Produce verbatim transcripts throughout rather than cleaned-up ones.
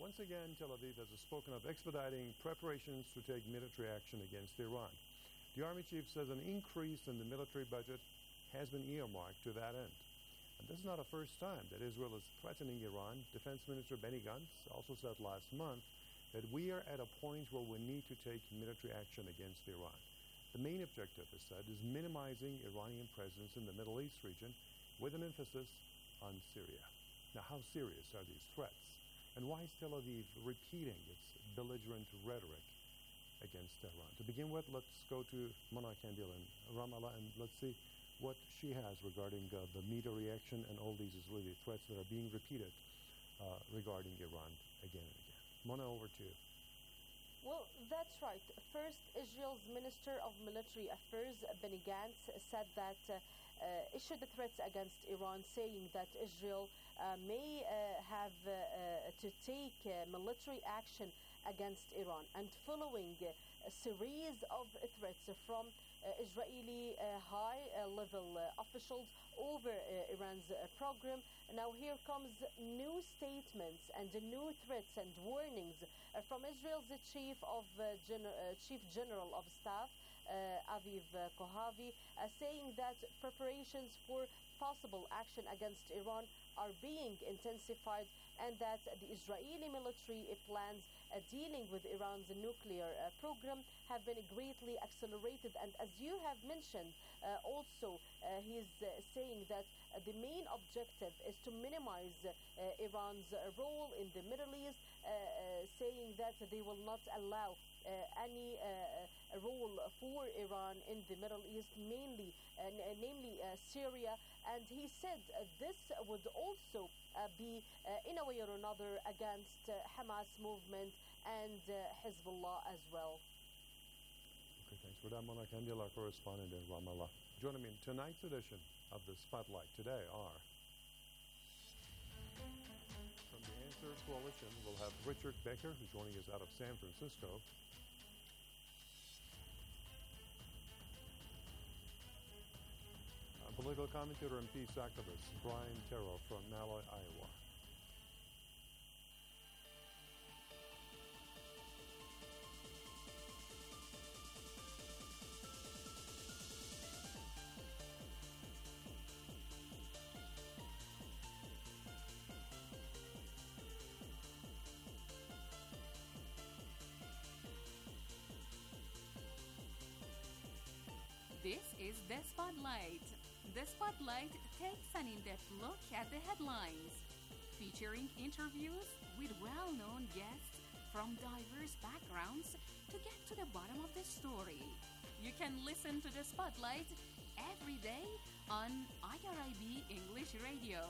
Once again, Tel Aviv has spoken of expediting preparations to take military action against Iran. The Army chief says an increase in the military budget has been earmarked to that end. And this is not the first time that Israel is threatening Iran. Defense Minister Benny Gantz also said last month that we are at a point where we need to take military action against Iran. The main objective, he said, is minimizing Iranian presence in the Middle East region with an emphasis on Syria. Now, how serious are these threats? And why is Tel Aviv repeating its belligerent rhetoric against Tehran? To begin with, let's go to Mona Kandil in Ramallah and let's see what she has regarding uh, the media reaction and all these Israeli threats that are being repeated uh, regarding Iran again and again. Mona, over to you. Well, that's right. First, Israel's Minister of Military Affairs, Benny Gantz, said that uh, uh, issued the threats against Iran, saying that Israel uh, may uh, have uh, uh, to take uh, military action against Iran. And following uh, a series of threats from uh, Israeli uh, high-level uh, officials over uh, Iran's uh, program, now here comes new statements and new threats and warnings uh, from Israel's chief of uh, Gen uh, chief general of staff, uh, Aviv uh, Kohavi, uh, saying that preparations for possible action against Iran are being intensified, and that the Israeli military plans uh, dealing with Iran's nuclear uh, program have been greatly accelerated. And as you have mentioned, uh, also uh, he is uh, saying that uh, the main objective is to minimize uh, Iran's uh, role in the Middle East, uh, uh, saying that they will not allow uh, any uh, role for Iran in the Middle East, mainly, uh, namely uh, Syria. And he said uh, this would also uh, be, uh, in a way or another, against uh, Hamas movement and uh, Hezbollah as well. Okay, thanks for that, Mona Kandil, our correspondent in Ramallah. Joining me in tonight's edition of the Spotlight today are from the Answer Coalition, we'll have Richard Becker, who's joining us out of San Francisco. Political commentator and peace activist Brian Terrell from Malloy, Iowa. This is The Spotlight. The Spotlight takes an in-depth look at the headlines, featuring interviews with well-known guests from diverse backgrounds to get to the bottom of the story. You can listen to The Spotlight every day on I R I B English Radio.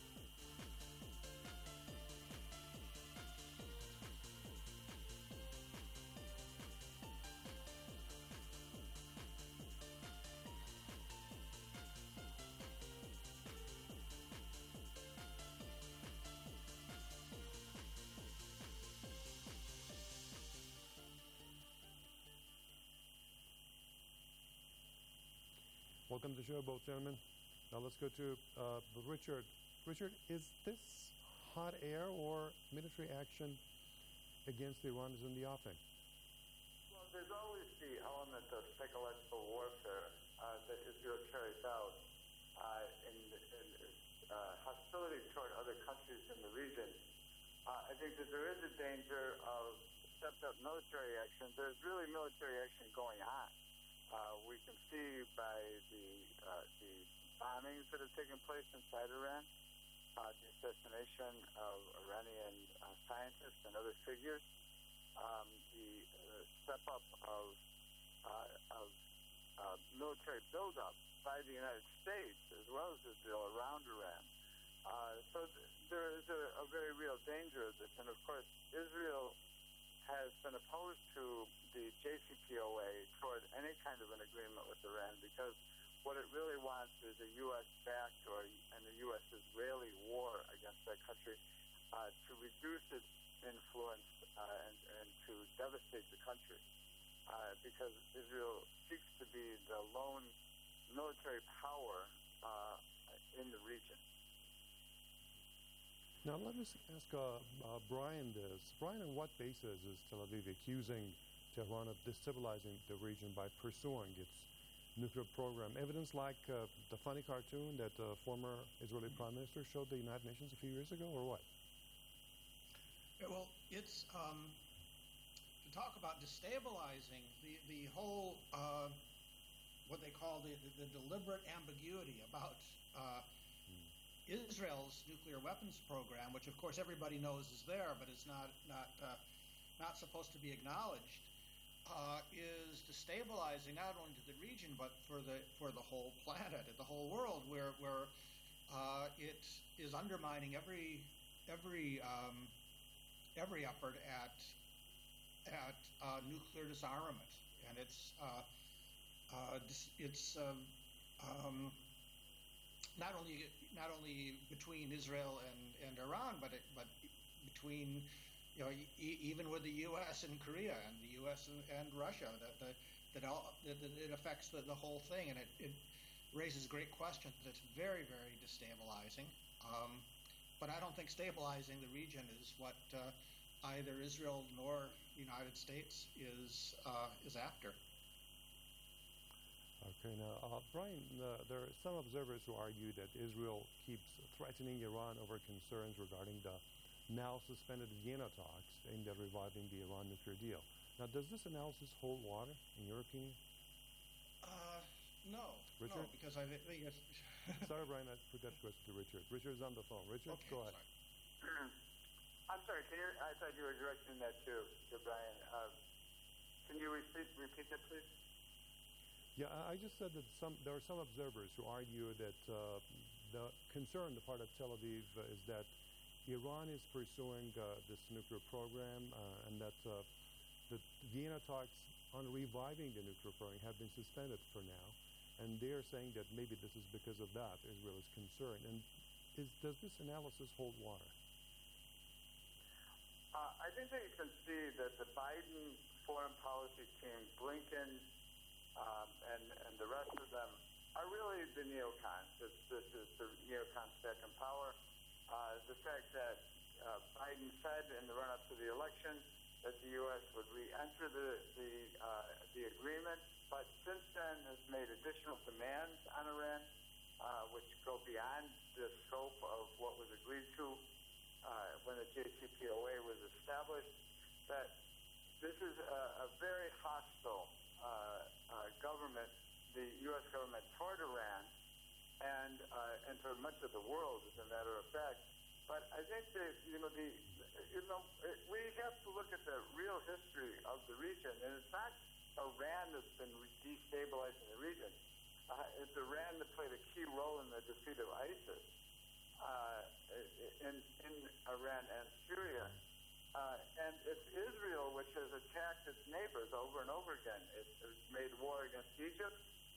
Welcome to the show, both gentlemen. Now let's go to uh, Richard. Richard, is this hot air or military action against Iran is in the offing? Well, there's always the element of psychological warfare uh, that Israel carries out uh, in, in uh, hostility toward other countries in the region. Uh, I think that there is a danger of stepped-up military action. There's really military action going on. Uh, we can see by the uh, the bombings that have taken place inside Iran, uh, the assassination of Iranian uh, scientists and other figures, um, the uh, step up of uh, of uh, military buildup by the United States as well as Israel around Iran. Uh, so th- there is a, a very real danger of this, and of course Israel has been opposed to the J C P O A toward any kind of an agreement with Iran, because what it really wants is a U S-backed or and a U S-Israeli war against that country uh, to reduce its influence uh, and, and to devastate the country, uh, because Israel seeks to be the lone military power uh, in the region. Now, let me s- ask uh, uh, Brian this. Brian, on what basis is Tel Aviv accusing Tehran of destabilizing the region by pursuing its nuclear program? Evidence like uh, the funny cartoon that uh, former Israeli Prime Minister showed the United Nations a few years ago, or what? Yeah, well, it's um, to talk about destabilizing the the whole uh, what they call the, the, the deliberate ambiguity about uh, Israel's nuclear weapons program, which of course everybody knows is there, but it's not not uh, not supposed to be acknowledged, uh, is destabilizing not only to the region but for the for the whole planet, the whole world, where where uh, it is undermining every every um, every effort at at uh, nuclear disarmament, and it's uh, uh, it's um, um, not only not only between Israel and, and Iran, but it, but between you know e- even with the U S and Korea and the U S and, and Russia, that the, that all that, that it affects the, the whole thing, and it, it raises great questions. It's very very destabilizing. Um, but I don't think stabilizing the region is what uh, either Israel nor the United States is uh, is after. Okay, now, uh, Brian, uh, there are some observers who argue that Israel keeps threatening Iran over concerns regarding the now suspended Vienna talks aimed at reviving the Iran nuclear deal. Now, does this analysis hold water, in your opinion? Uh, no, Richard? no, because I think it's. Sorry, Brian, I put that question to Richard. Richard's on the phone. Richard, Okay, go ahead. sorry. I'm sorry. Can you? I thought you were directing that to, to Brian. Uh, can you repeat repeat that, please? Yeah, I I just said that some there are some observers who argue that uh, the concern on the part of Tel Aviv uh, is that Iran is pursuing uh, this nuclear program uh, and that uh, the Vienna talks on reviving the nuclear program have been suspended for now. And they're saying that maybe this is because of that Israel is concerned. And is, does this analysis hold water? Uh, I think that you can see that the Biden foreign policy team, Blinken, um, and, and the rest of them are really the neocons. This, this is the neocons back in power. Uh, the fact that uh, Biden said in the run-up to the election that the U S would re-enter the the, uh, the agreement, but since then has made additional demands on Iran, uh, which go beyond the scope of what was agreed to uh, when the J C P O A was established. That this is a, a very hostile uh, uh, government, the U S government, toward Iran, and uh, and toward much of the world, as a matter of fact. But I think that you know the you know we have to look at the real history of the region, and it's not Iran that's been destabilizing the region. Uh, it's Iran that played a key role in the defeat of ISIS uh, in in Iran and Syria. Uh, and it's Israel which has attacked its neighbors over and over again. It, it's made war against Egypt.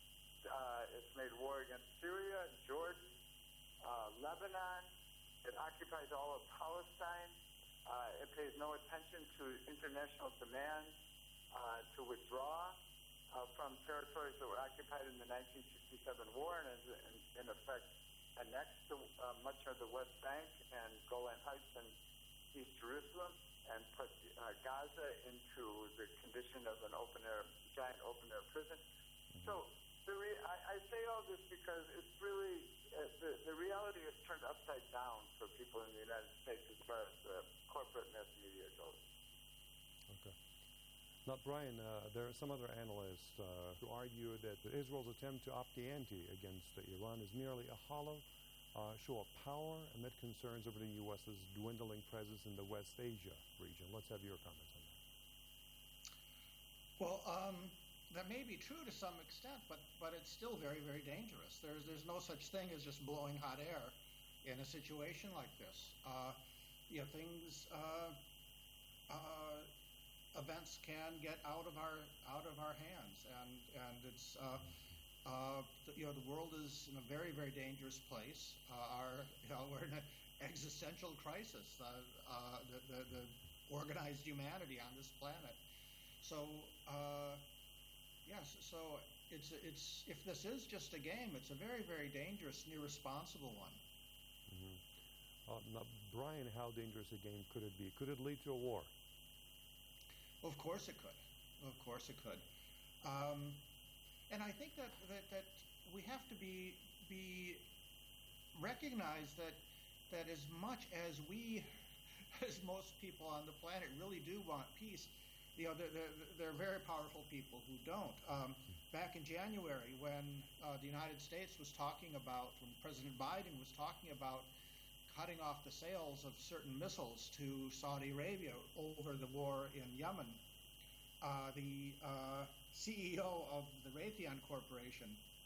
Uh, it's made war against Syria, Jordan, uh, Lebanon. It occupies all of Palestine. Uh, it pays no attention to international demands uh, to withdraw uh, from territories that were occupied in the nineteen sixty-seven war and is in, in effect annexed to uh, much of the West Bank and Golan Heights and East Jerusalem, and put uh, Gaza into the condition of an open-air, giant open-air prison. Mm-hmm. So the re- I, I say all this because it's really, uh, the, the reality is turned upside down for people in the United States as far as the corporate mass media goes. Okay. Now, Brian, uh, there are some other analysts uh, who argue that Israel's attempt to up the ante against uh, Iran is merely a hollow uh, show of power amid concerns over the U S's dwindling presence in the West Asia region. Let's have your comments on that. Well, um, that may be true to some extent, but but it's still very, very dangerous. There's there's no such thing as just blowing hot air in a situation like this. Uh, you know, things, uh, uh, events can get out of our out of our hands, and and it's. Uh, Uh, you know, the world is in a very, very dangerous place. Uh, our, you know, we're in an existential crisis. Uh, uh, the, the, the organized humanity on this planet. So, uh, yes. So it's it's if this is just a game, it's a very, very dangerous and irresponsible one. Mm-hmm. Uh, now, Brian, how dangerous a game could it be? Could it lead to a war? Of course it could. Of course it could. Um, and I think that, that, that we have to be be recognize that that as much as we, as most people on the planet, really do want peace, you know, there, there, there are very powerful people who don't. Um, back in January, when uh, the United States was talking about, when President Biden was talking about cutting off the sales of certain missiles to Saudi Arabia over the war in Yemen, uh, the uh, C E O of the Raytheon Corporation,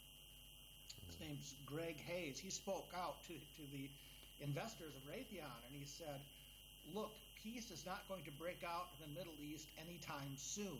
his name's Greg Hayes, he spoke out to, to the investors of Raytheon, and he said, look, peace is not going to break out in the Middle East anytime soon.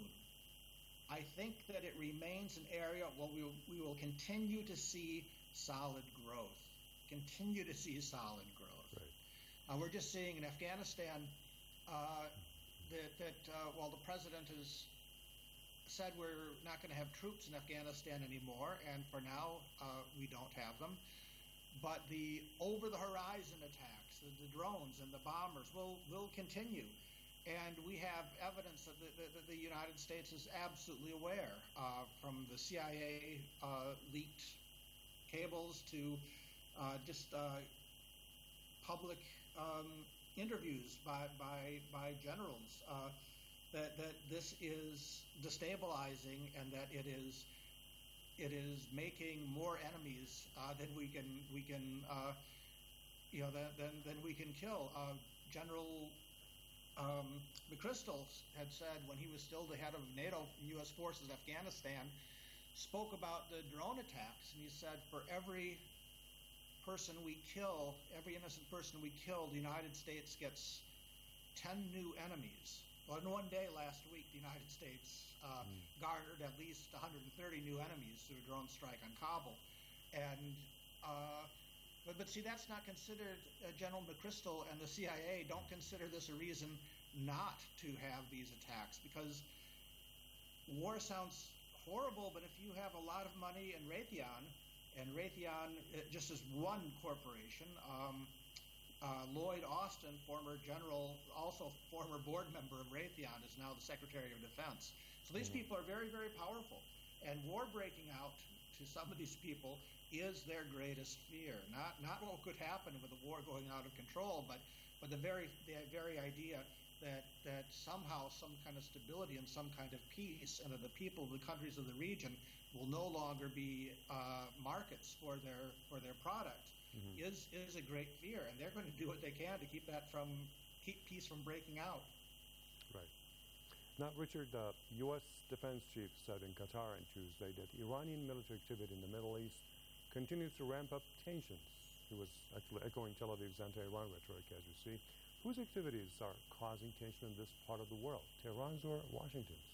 I think that it remains an area where we will, we will continue to see solid growth, continue to see solid growth. Right. Uh, we're just seeing in Afghanistan uh, that, that uh, while the president has said we're not going to have troops in Afghanistan anymore, and for now uh, we don't have them, but the over-the-horizon attacks, the, the drones and the bombers will, will continue. And we have evidence that the, the, the United States is absolutely aware, uh, from the C I A uh, leaked cables to uh, just uh, public um, interviews by, by, by generals, uh, that, that this is destabilizing and that it is it is making more enemies uh, than we can we can uh, you know than, than than we can kill. Uh, General um, McChrystal had said when he was still the head of NATO U S forces in Afghanistan, spoke about the drone attacks, and he said for every person we kill, every innocent person we kill, the United States gets ten new enemies. Well, in one day last week, the United States uh, mm. garnered at least one hundred thirty new enemies through a drone strike on Kabul. And, uh, but, but see, that's not considered, uh, General McChrystal and the C I A don't consider this a reason not to have these attacks, because war sounds horrible, but if you have a lot of money in Raytheon, and Raytheon uh, just as one corporation, um, Uh, Lloyd Austin, former general, also former board member of Raytheon, is now the Secretary of Defense. So these mm-hmm. people are very, very powerful. And war breaking out to some of these people is their greatest fear. Not not what could happen with a war going out of control, but but the very the very idea that that somehow some kind of stability and some kind of peace, and that the people, the countries of the region, will no longer be uh, markets for their for their product. Mm-hmm. is is a great fear, and they're going to do what they can to keep that from keep peace from breaking out. Right. Now, Richard, uh, U S Defense Chief said in Qatar on Tuesday that Iranian military activity in the Middle East continues to ramp up tensions. He was actually echoing Tel Aviv's anti-Iran rhetoric, as you see. Whose activities are causing tension in this part of the world, Tehran's or Washington's?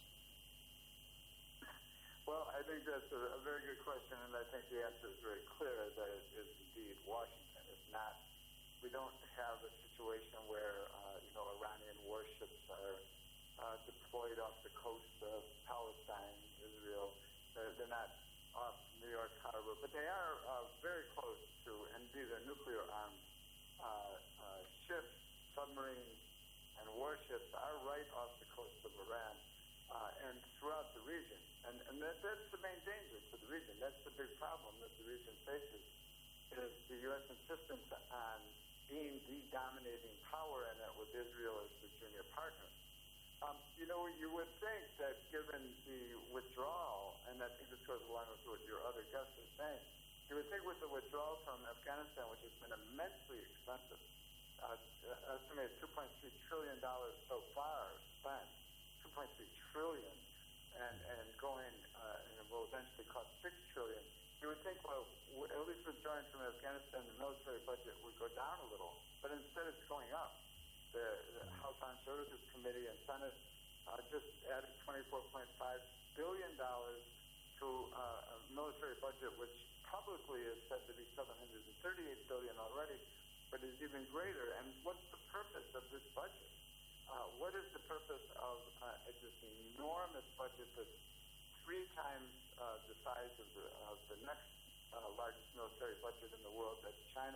Well, I think that's a, a very good question, and I think the answer is very clear, that it is indeed Washington. It's not, we don't have a situation where, uh, you know, Iranian warships are uh, deployed off the coast of Palestine, Israel. They're, they're not off New York Harbor, but they are uh, very close to, and these are nuclear-armed uh, uh, ships, submarines, and warships are right off the coast of Iran uh, and throughout the region. And, and that, that's the main danger to the region. That's the big problem that the region faces, is the U S insistence on being the dominating power, and that with Israel as the junior partner. Um, you know, you would think that given the withdrawal, and I think this goes along with what your other guest is saying, you would think with the withdrawal from Afghanistan, which has been immensely expensive, uh, estimated two point three trillion dollars so far spent, two point three trillion dollars, and, and going, uh, and it will eventually cost six trillion dollars, you would think, well, w- at least withdrawing from Afghanistan, the military budget would go down a little, but instead it's going up. The, the House Armed Services Committee and Senate uh, just added twenty-four point five billion dollars to uh, a military budget which publicly is said to be seven hundred thirty-eight billion dollars already, but is even greater. And what's the purpose of this budget? Uh, what is the purpose of uh, this enormous budget that's three times uh, the size of the, of the next uh, largest military budget in the world, that's China?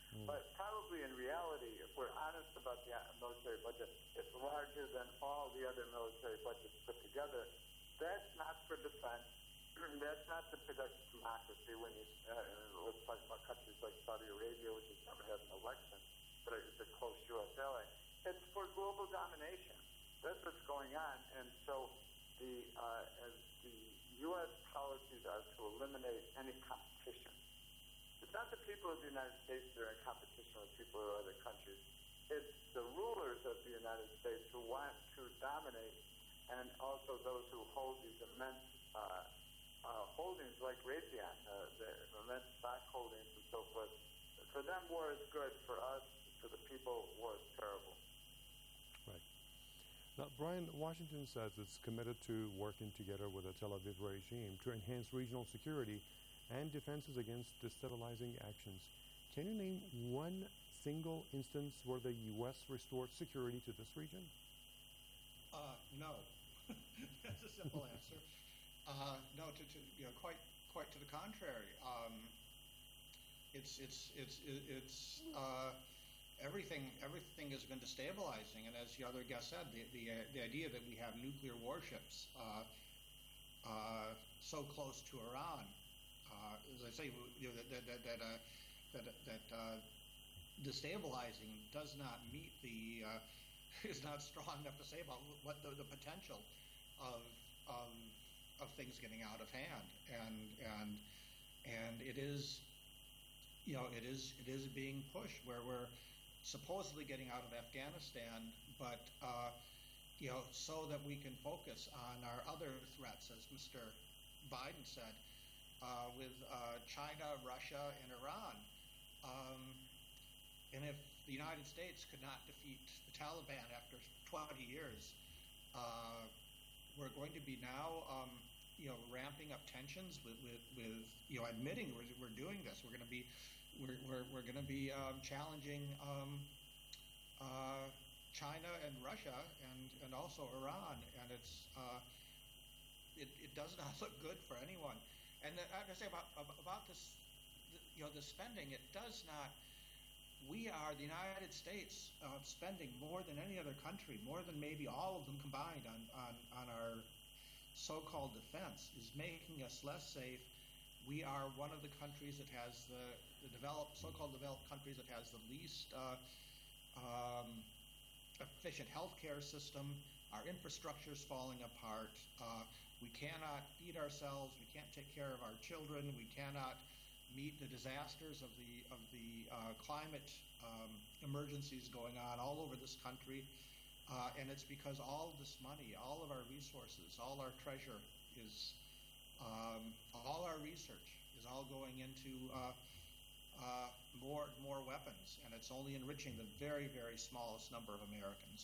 Mm. But probably in reality, if we're honest about the military budget, it's larger than all the other military budgets put together. That's not for defense. That's not to protect democracy. When you uh, let's talk about countries like Saudi Arabia, which has never had an election, but it's a close U S ally. It's for global domination. That's what's going on. And so the uh, as the U S policies are to eliminate any competition. It's not the people of the United States that are in competition with people of other countries. It's the rulers of the United States who want to dominate, and also those who hold these immense uh, uh, holdings like Raytheon, uh, the immense stock holdings and so forth. For them, war is good. For us, for the people, war is terrible. Right. Now, Brian, Washington says it's committed to working together with the Tel Aviv regime to enhance regional security and defenses against destabilizing actions. Can you name one single instance where the U S restored security to this region? Uh, no. That's a simple answer. Uh, no, to, to you know, quite quite to the contrary. Um, it's it's it's it's uh, everything everything has been destabilizing, and as the other guest said, the the, uh, the idea that we have nuclear warships uh, uh, so close to Iran. Uh, as I say, you know, that that that that, uh, that, that uh, destabilizing does not meet the uh, is not strong enough to say about what the, the potential of of of things getting out of hand, and and and it is, you know, it is it is being pushed where we're supposedly getting out of Afghanistan, but uh, you know, so that we can focus on our other threats, as Mister Biden said. Uh, with uh, China, Russia, and Iran. Um, and if the United States could not defeat the Taliban after twenty years, uh, we're going to be now, um, you know, ramping up tensions with, with, with you know, admitting we're, we're doing this. We're going to be, we're, we're, we're going to be um, challenging um, uh, China and Russia and, and also Iran, and it's uh, it, it does not look good for anyone. And the, I have to say about about this, you know, the spending. It does not. We are the United States uh, spending more than any other country, more than maybe all of them combined on on, on our so-called defense, is making us less safe. We are one of the countries that has the, the developed, so-called developed countries that has the least uh, um, efficient healthcare system. Our infrastructure is falling apart. Uh, We cannot feed ourselves. We can't take care of our children. We cannot meet the disasters of the of the uh, climate um, emergencies going on all over this country, uh, and it's because all of this money, all of our resources, all our treasure is, um, all our research is all going into uh, uh, more more weapons, and it's only enriching the very very smallest number of Americans.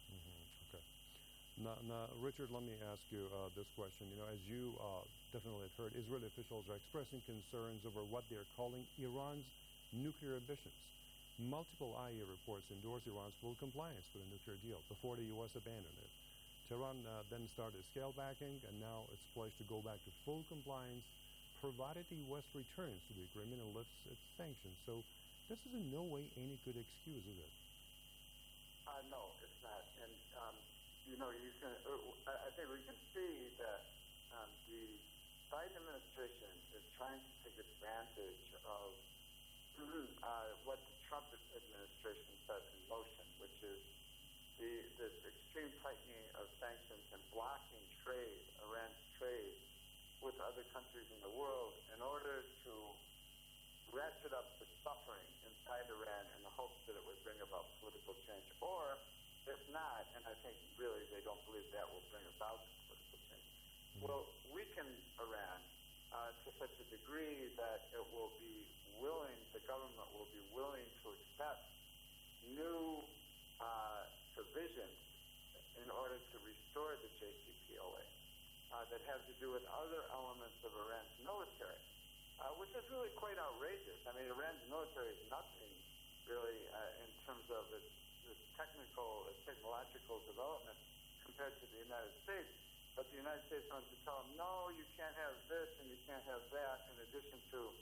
Now, now, Richard, let me ask you uh, this question. You know, as you uh, definitely have heard, Israeli officials are expressing concerns over what they're calling Iran's nuclear ambitions. Multiple I A E A reports endorse Iran's full compliance with the nuclear deal before the U S abandoned it. Tehran uh, then started scale backing, and now it's poised to go back to full compliance, provided the U S returns to the agreement and lifts its sanctions. So this is in no way any good excuse, is it? Uh, no, it's not. And um, you know, you can. Uh, I think we can see that um, the Biden administration is trying to take advantage of uh, what the Trump administration set in motion, which is the this extreme tightening of sanctions and blocking trade, Iran's trade with other countries in the world, in order to ratchet up the suffering inside Iran in the hopes that it would bring about political change, or if not, and I think really they don't believe that will bring about political change, mm-hmm. will weaken Iran uh, to such a degree that it will be willing, the government will be willing to accept new uh, provisions in order to restore the J C P O A uh, that have to do with other elements of Iran's military, uh, which is really quite outrageous. I mean, Iran's military is nothing really uh, in terms of its the technical, uh, technological development compared to the United States, but the United States wants to tell them, no, you can't have this and you can't have that, in addition to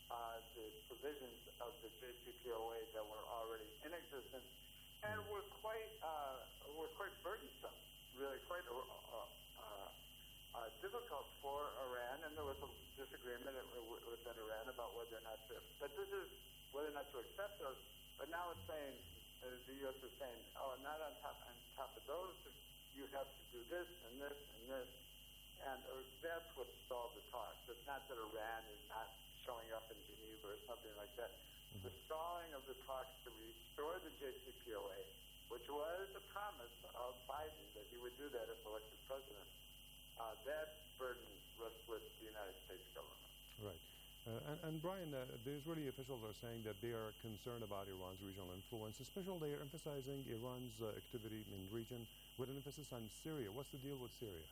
uh, the provisions of the J C P O A that were already in existence and were quite uh, were quite burdensome, really quite uh, uh, uh, difficult for Iran, and there was a disagreement within Iran about whether or not to. But this is whether or not to accept those. But now it's saying uh, the U S is saying, oh, not on top on top of those, you have to do this and this and this, and uh, that's what stalled the talks. It's not that Iran is not showing up in Geneva or something like that. Mm-hmm. The stalling of the talks to restore the J C P O A, which was a promise of Biden that he would do that if elected president, uh, that burden rests with the United States government. Right. Uh, and, and Brian, uh, the Israeli officials are saying that they are concerned about Iran's regional influence, especially they are emphasizing Iran's uh, activity in the region with an emphasis on Syria. What's the deal with Syria?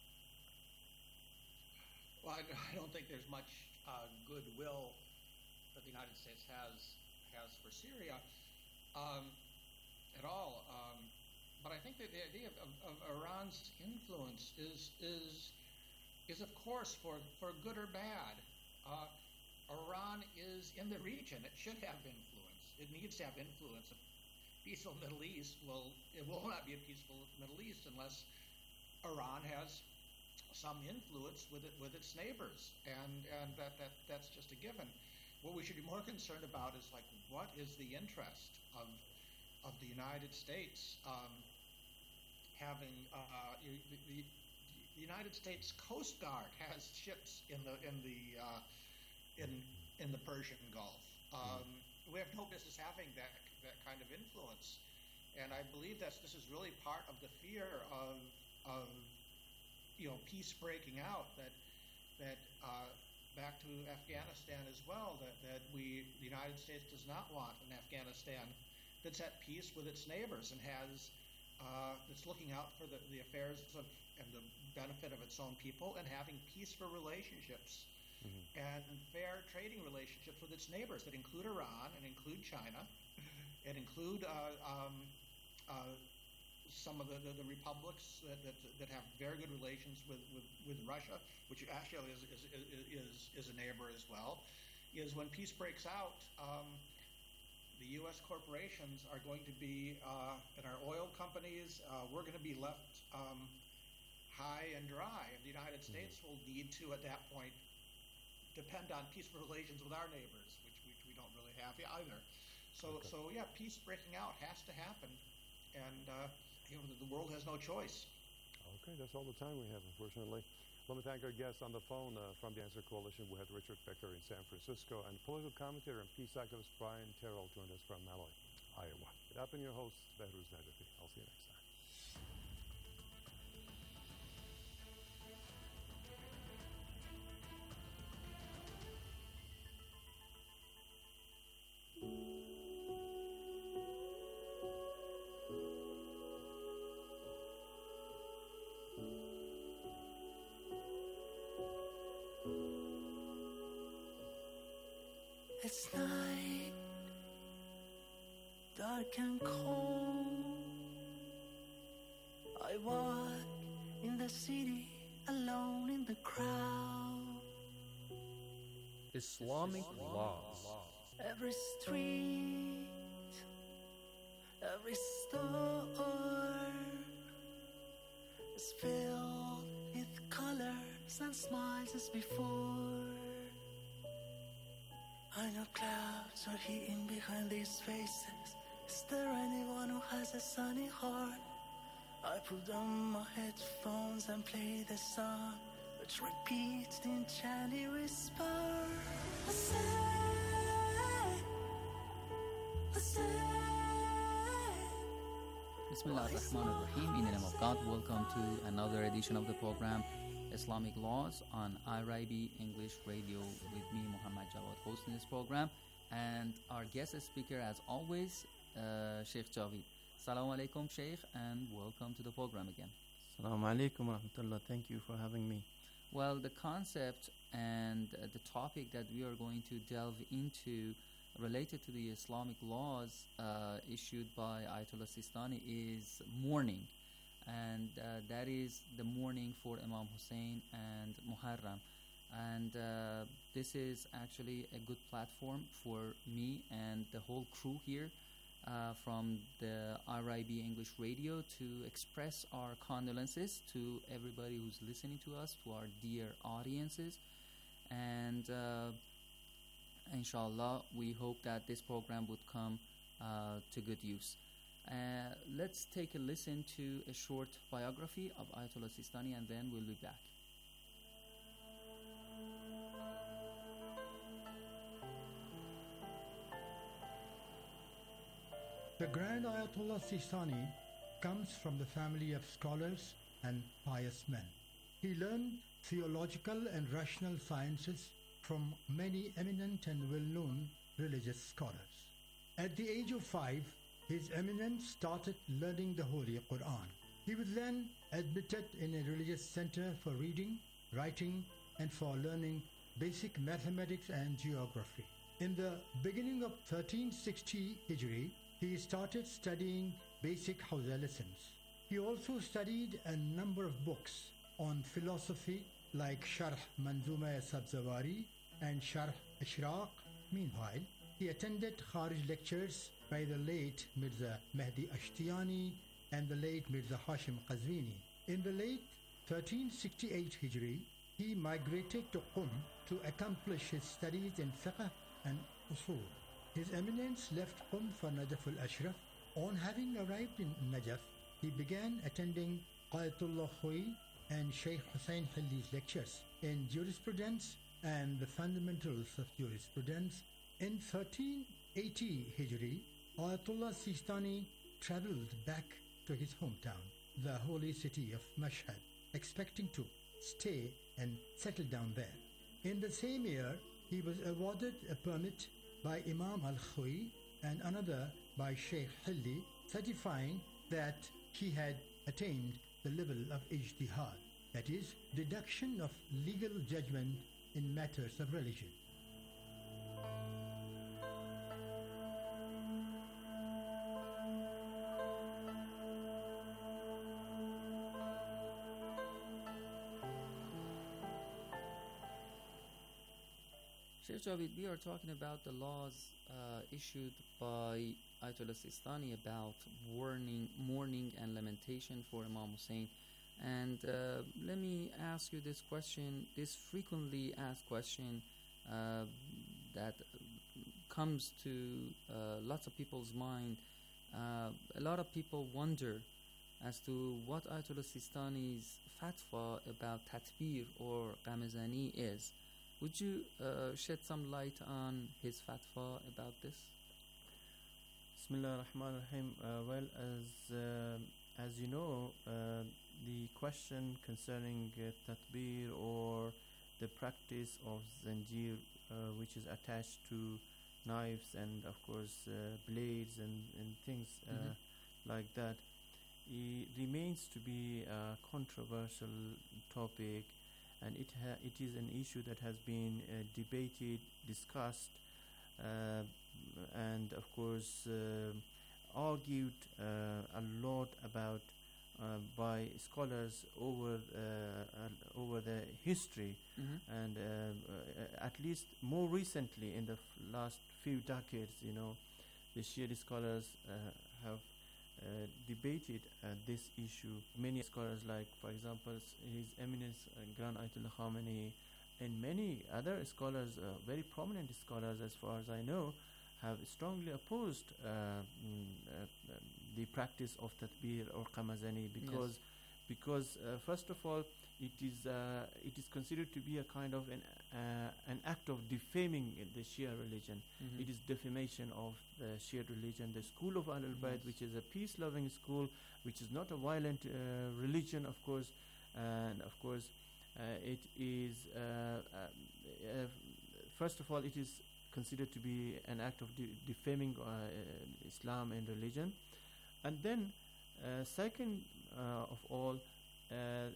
Well, I, I don't think there's much uh, goodwill that the United States has has for Syria um, at all. Um, but I think that the idea of, of, of Iran's influence is is is of course for, for good or bad. Uh, Iran is in the region. It should have influence. It needs to have influence. A peaceful Middle East will it will not be a peaceful Middle East unless Iran has some influence with it with its neighbors, and and that, that that's just a given. What we should be more concerned about is like what is the interest of of the United States um, having uh, the, the, the United States Coast Guard has ships in the in the uh, in in the Persian Gulf. Um, we have no business having that that kind of influence, and I believe that this is really part of the fear of of you know peace breaking out. That that uh, back to Afghanistan as well. That that we the United States does not want an Afghanistan that's at peace with its neighbors and has uh, that's looking out for the, the affairs of and the benefit of its own people and having peaceful relationships. Mm-hmm. And fair trading relationships with its neighbors that include Iran and include China and include uh, um, uh, some of the, the, the republics that, that that have very good relations with, with, with Russia, which actually is is, is is a neighbor as well, is when peace breaks out, um, the U S corporations are going to be, uh, and our oil companies, uh, we're going to be left um, high and dry. And the United States mm-hmm. will need to, at that point, depend on peaceful relations with our neighbors, which, which we don't really have either. So, okay. so yeah, peace breaking out has to happen, and uh, you know, the, the world has no choice. Okay, that's all the time we have, unfortunately. Let me thank our guests on the phone uh, from the Answer Coalition. We had Richard Becker in San Francisco, and political commentator and peace activist Brian Terrell joined us from Malloy, Iowa. I've been your host, Behruz Najafi. I'll see you next time. It's night, dark and cold. I walk in the city, alone in the crowd. Islamic laws. Every street, every store is filled with colors and smiles as before. I know clouds are hidden behind these faces. Is there anyone who has a sunny heart? I put on my headphones and play the song, which repeats in enchanted whisper. I say, I say. Bismillah ar-Rahman ar-Rahim. In the name of God, welcome to another edition of the program Islamic Laws on I R I B English Radio with me, Muhammad Jawad, hosting this program, and our guest speaker, as always, uh, Sheikh Javid. Assalamu alaikum, Sheikh, and welcome to the program again. Assalamu alaikum wa rahmatullah. Thank you for having me. Well, the concept and uh, the topic that we are going to delve into related to the Islamic laws uh, issued by Ayatollah Sistani is mourning. And uh, that is the mourning for Imam Hussein and Muharram. and uh, this is actually a good platform for me and the whole crew here uh, from the R I B English Radio to express our condolences to everybody who's listening to us, to our dear audiences, and uh, inshallah we hope that this program would come uh, to good use. Uh, let's take a listen to a short biography of Ayatollah Sistani, and then we'll be back. The Grand Ayatollah Sistani comes from the family of scholars and pious men. He learned theological and rational sciences from many eminent and well-known religious scholars. At the age of five, His Eminence started learning the Holy Quran. He was then admitted in a religious center for reading, writing, and for learning basic mathematics and geography. In the beginning of thirteen sixty Hijri, he started studying basic Hausa lessons. He also studied a number of books on philosophy like Sharh Manzuma Sabzawari and Sharh Ishraq. Meanwhile, he attended Kharij lectures by the late Mirza Mehdi Ashtiani and the late Mirza Hashim Qazwini. In the late thirteen sixty-eight Hijri, he migrated to Qum to accomplish his studies in fiqh and usul. His Eminence left Qum for Najaf al-Ashraf. On having arrived in Najaf, he began attending Ayatollah Khoi and Sheikh Hussain Hilli's lectures in jurisprudence and the fundamentals of jurisprudence. In thirteen eighty Hijri, Ayatollah Sistani travelled back to his hometown, the holy city of Mashhad, expecting to stay and settle down there. In the same year, he was awarded a permit by Imam al-Khoi and another by Sheikh Hilli, certifying that he had attained the level of ijtihad, that is, deduction of legal judgment in matters of religion. Sheikh Javid, we are talking about the laws uh, issued by Ayatollah Sistani about warning, mourning and lamentation for Imam Hussein. And uh, let me ask you this question, this frequently asked question uh, that comes to uh, lots of people's mind. Uh, a lot of people wonder as to what Ayatollah Sistani's fatwa about tatbir or Ghamazani is. Would you uh, shed some light on his fatwa about this? Bismillah ar-Rahman ar-Rahim. Uh, well, as uh, as you know, uh, the question concerning uh, tatbir or the practice of zanjir, uh, which is attached to knives and of course uh, blades and, and things uh, mm-hmm. like that, it remains to be a controversial topic. And it ha it is an issue that has been uh, debated, discussed, uh, and of course uh, argued uh, a lot about uh, by scholars over uh, uh, over the history, mm-hmm. and uh, uh, at least more recently in the f last few decades, you know, the Shia scholars uh, have Uh, debated uh, this issue. Many scholars, like for example His Eminence uh, Grand Ayatollah Khamenei and many other scholars, uh, very prominent scholars as far as I know, have strongly opposed uh, mm, uh, the practice of tatbir or Ghamazani because yes. because uh, first of all it is uh, it is considered to be a kind of an uh, an act of defaming the Shia religion. Mm-hmm. It is defamation of the Shia religion, the school of Ahlul Bayt, yes. which is a peace-loving school, which is not a violent uh, religion, of course, and of course uh, it is uh, uh, uh, first of all it is considered to be an act of de defaming uh, uh, Islam and religion, and then uh, second uh, of all, uh,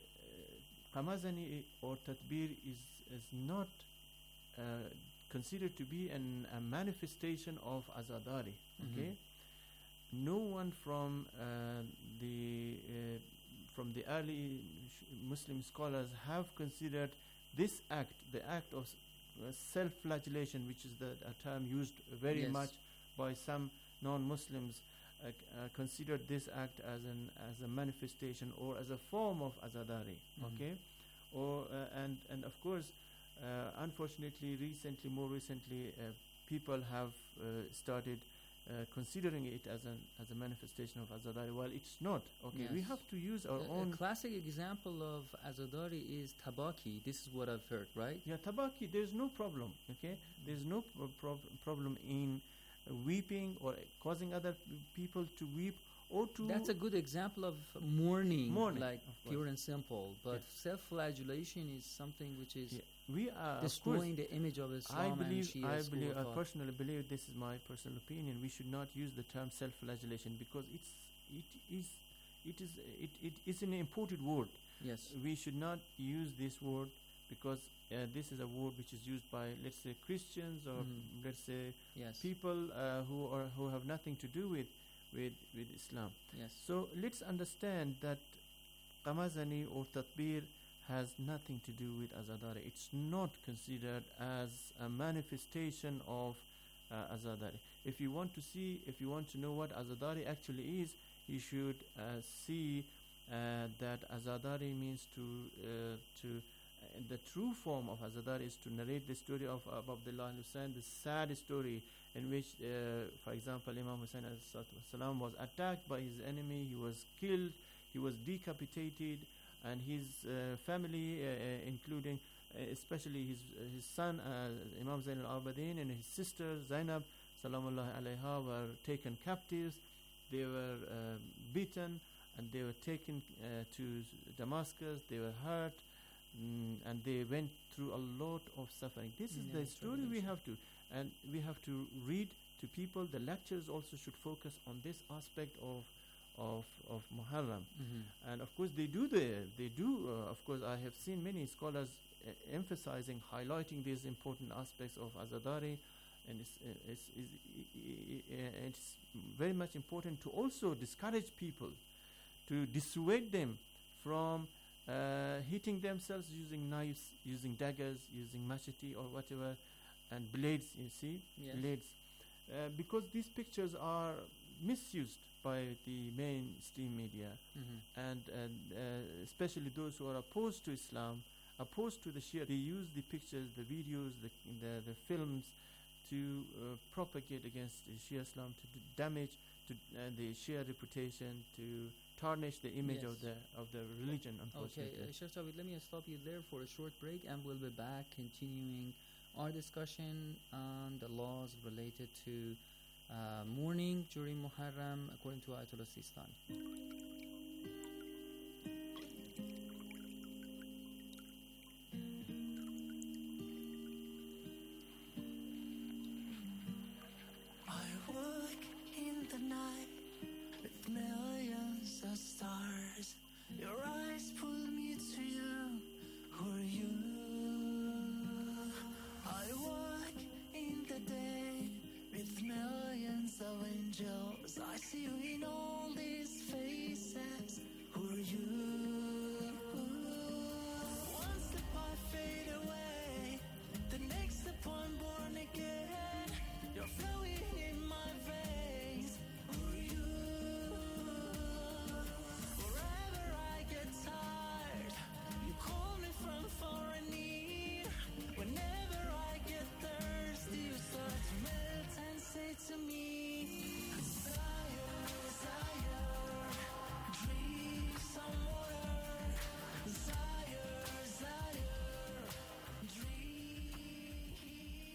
Ghamazani or tatbir is is not uh, considered to be an, a manifestation of azadari. Okay, mm-hmm. no one from uh, the uh, from the early Muslim scholars have considered this act, the act of uh, self-flagellation, which is the a term used very Yes. much by some non-Muslims, uh, c- uh, considered this act as an as a manifestation or as a form of azadari. Mhm. Okay, or uh, and and of course, uh, unfortunately, recently, more recently, uh, people have uh, started uh, considering it as an as a manifestation of azadari. Well, it's not. Okay, we Yes. have to use our A, own. a classic example of azadari is tabaki. This is what I've heard, right? Yeah, tabaki. There's no problem. Okay, there's no pro- prob- problem in uh, weeping or causing other p- people to weep or to. That's a good example of mourning, Mourning, like of pure course. and simple. But Yeah. self-flagellation is something which is Yeah, we are of destroying course, the image of I Islam believe, and Shia I school believe, of I thought. personally believe this is my personal opinion. We should not use the term self-flagellation because it's it is it is it, it is an imported word. Yes. We should not use this word because uh, this is a word which is used by, let's say, Christians or Mhm. let's say Yes. people uh, who are who have nothing to do with with with Islam. Yes. So let's understand that Qamazani or Tatbir has nothing to do with Azadari. It's not considered as a manifestation of uh, Azadari. If you want to see, if you want to know what Azadari actually is, you should uh, see uh, that Azadari means to uh, to uh, the true form of Azadari is to narrate the story of Abu Abdullah Hussein, the sad story in which, uh, for example, Imam Hussein as-salam was attacked by his enemy, he was killed, he was decapitated, and his uh, family, uh, uh, including uh, especially his uh, his son uh, Imam Zain al-Abidin and his sister Zainab salamullahi alayha were taken captives. They were uh, beaten and they were taken uh, to Damascus. They were hurt, mm, and they went through a lot of suffering. This is Yeah, the story we tribulation. have to, and we have to read to people. The lectures also should focus on this aspect of of of Muharram. Mhm. And of course they do the they do uh, of course I have seen many scholars uh, emphasizing, highlighting these important aspects of Azadari, and it's, uh, it's, it's, i- i- i- it's very much important to also discourage people, to dissuade them from uh, hitting themselves using knives, using daggers, using machete or whatever, and blades, you see, Yes. blades, uh, because these pictures are misused by the mainstream media, Mhm. and, and uh, especially those who are opposed to Islam, opposed to the Shia. They use the pictures, the videos, the the, the films to uh, propagate against the Shia Islam, to d- damage to uh, the Shia reputation, to tarnish the image of Yes. the of the religion. Okay, Unfortunately, uh, Sheikh Javed, let me stop you there for a short break, and we'll be back continuing our discussion on the laws related to uh, mourning during Muharram according to Ayatollah Sistani. I walk in the night with millions of stars. Your eyes pull me to you. Who are you? I walk in the day with millions of angels. I see you in all these faces. Who are you? One step I fade away, the next step I'm born again. You're flowing in my veins. Who are you? Wherever I get tired, you call me from far and near. Whenever I get thirsty, you start to melt and say to me, Desire, desire, drink some water. Desire, desire, drink.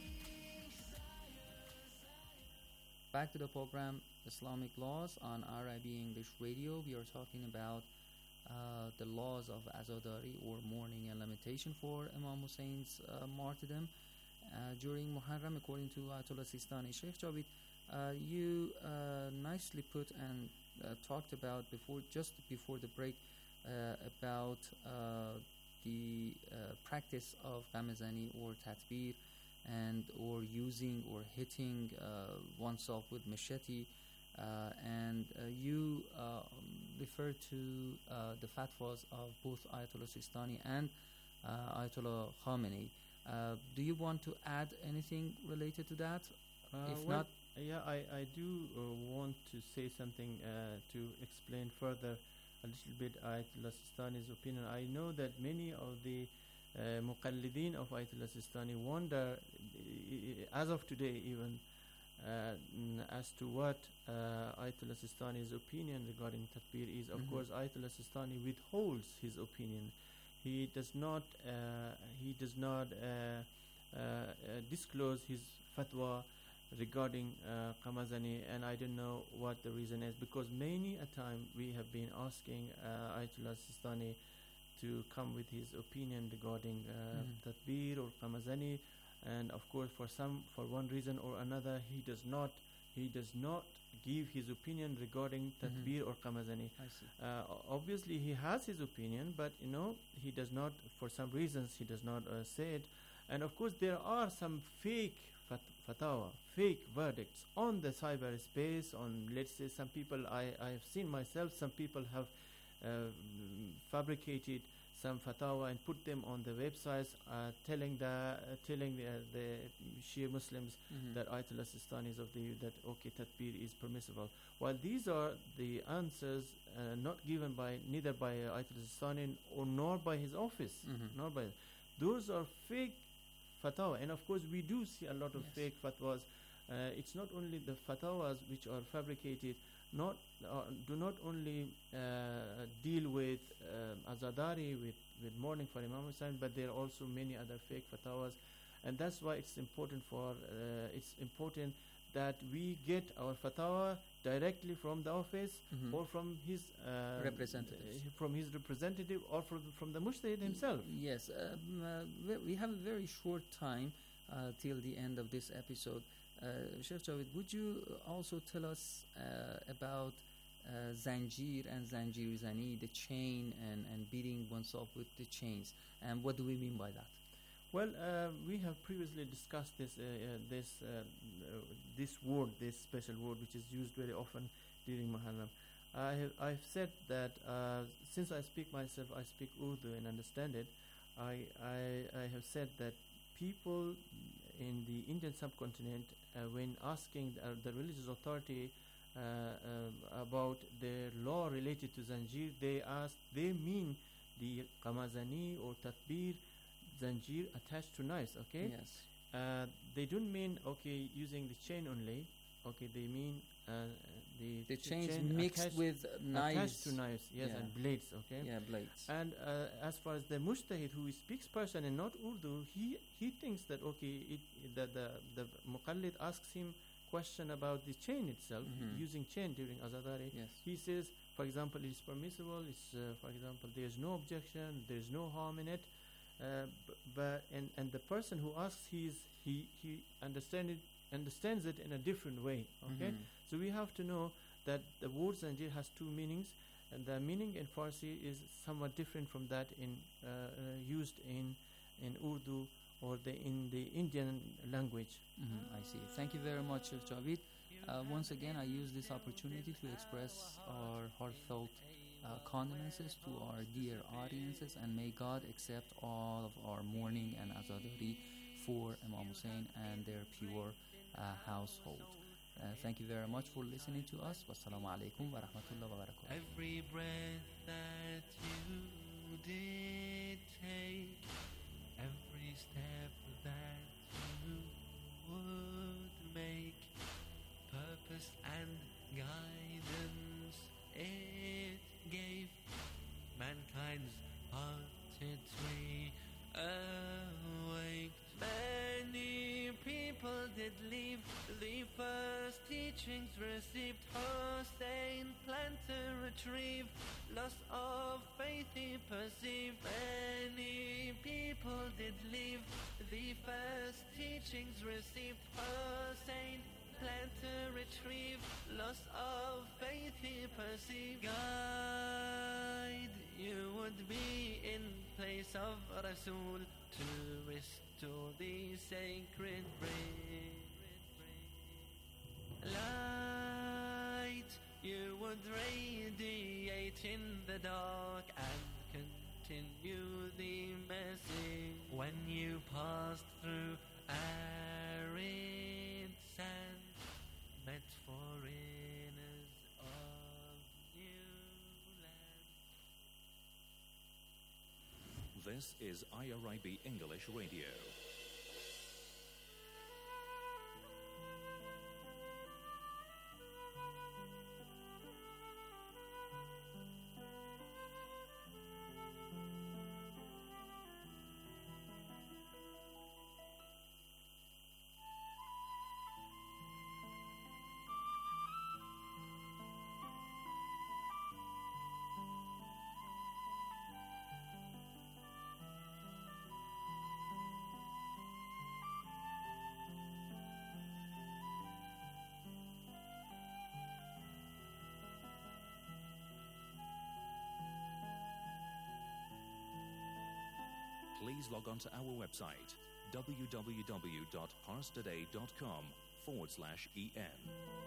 Back to the program Islamic Laws on R I B English Radio. We are talking about uh, the laws of Azadari, or mourning and lamentation for Imam Hussein's uh, martyrdom uh, during Muharram according to Ayatollah Sistani. Sheikh Javed, uh, you uh, nicely put and uh, talked about before, just before the break, uh, about uh, the uh, practice of Ramazani or Tatbir, and or using or hitting uh, oneself with machete, uh, and uh, you uh, refer to uh, the fatwas of both Ayatollah Sistani and uh, Ayatollah Khamenei. Uh, do you want to add anything related to that? Uh, if well, not, yeah, I, I do uh, want to say something uh, to explain further a little bit Ayatollah Sistani's opinion. I know that many of the uh, muqallideen of Ayatollah Sistani wonder, uh, as of today even, uh, n- as to what uh, Ayatollah Sistani's opinion regarding Tatbir is. Of Mhm. course, Ayatollah Sistani withholds his opinion. He does not. Uh, he does not uh, uh, uh, disclose his fatwa regarding uh, Qamazani, and I don't know what the reason is, because many a time we have been asking uh, Ayatollah Sistani to come with his opinion regarding uh, Mhm. Tatbir or Qamazani, and of course for some for one reason or another he does not he does not give his opinion regarding Tatbir or Qamazani. I see. Uh, o- obviously he has his opinion, but you know he does not, for some reasons he does not uh, say it. And of course there are some fake fat- fatawa, fake verdicts on the cyberspace. On, let's say, some people, I, I have seen myself, some people have uh, mm, fabricated some fatawa and put them on the websites, uh, telling the uh, telling the, uh, the Shia Muslims Mhm. that Ayatollah Sistani is of the view that okay, Tatbir is permissible. While these are the answers uh, not given by neither by uh, Ayatollah Sistani or nor by his office, Mhm. nor by those are fake fatwa. And of course we do see a lot of Yes. fake fatwas. Uh, it's not only the fatwas which are fabricated, not uh, do not only uh, deal with um, Azadari, with, with mourning for Imam Hussain, but there are also many other fake fatwas. And that's why it's important for uh, it's important that we get our fatwa directly from the office Mhm. or from his uh, Representatives. uh, from his representative, or from from the mujtahid himself. Yes, um, uh, we- we have a very short time uh, till the end of this episode. Uh, Sheikh Javed, would you also tell us uh, about uh, Zanjir and Zanjir Zani, the chain and, and beating oneself with the chains, and what do we mean by that? Well, uh, we have previously discussed this uh, uh, this uh, uh, this word, this special word, which is used very often during Muharram. I have I've said that uh, since I speak myself, I speak Urdu and understand it. I I, I have said that people in the Indian subcontinent, uh, when asking the, uh, the religious authority uh, uh, about their law related to Zanjir, they ask they mean the Qamazani or Tatbir, Zanjir attached to knives, okay? Yes. Uh, they don't mean, okay, using the chain only. Okay, they mean uh, the, The ch- chains chain mixed attached, with knives. attached to knives, yes, Yeah. and blades, okay? Yeah, blades. And uh, as far as the mujtahid who speaks Persian and not Urdu, he he thinks that okay, it, the the the muqallid asks him question about the chain itself, Mhm. using chain during azadari. Yes. He says, for example, it's permissible. It's uh, for example, there's no objection, there's no harm in it. Uh, b- but and and the person who asks, he's he he understand it understands it in a different way. Okay, Mhm. so we have to know that the word Zanjir has two meanings, and the meaning in Farsi is somewhat different from that in uh, uh, used in in Urdu or the in the Indian language. Mhm, I see. Thank you very much, Sheikh Javed. Uh, once again, I use this opportunity to express our heartfelt uh, condolences to our dear audiences, and may God accept all of our mourning and azadari for Imam Hussein and their pure uh, household. Uh, thank you very much for listening to us. Wassalamu alaikum wa rahmatullahi wa barakatuh. Every breath that you did take, every step that you would make, purpose and guidance it gave mankind's hearted tree awake. Many people did leave the first teachings received. Hussein planned to retrieve, loss of faith he perceived. Many people did leave the first teachings received. Hussein planned to retrieve, loss of faith he perceived. Guide you would be in place of Rasul to restore the sacred bread. Light you would radiate in the dark and continue the message. When you passed through arid sands, met foreigners of new lands. This is I R I B English Radio. Please log on to our website, www.parstoday.com forward slash EN.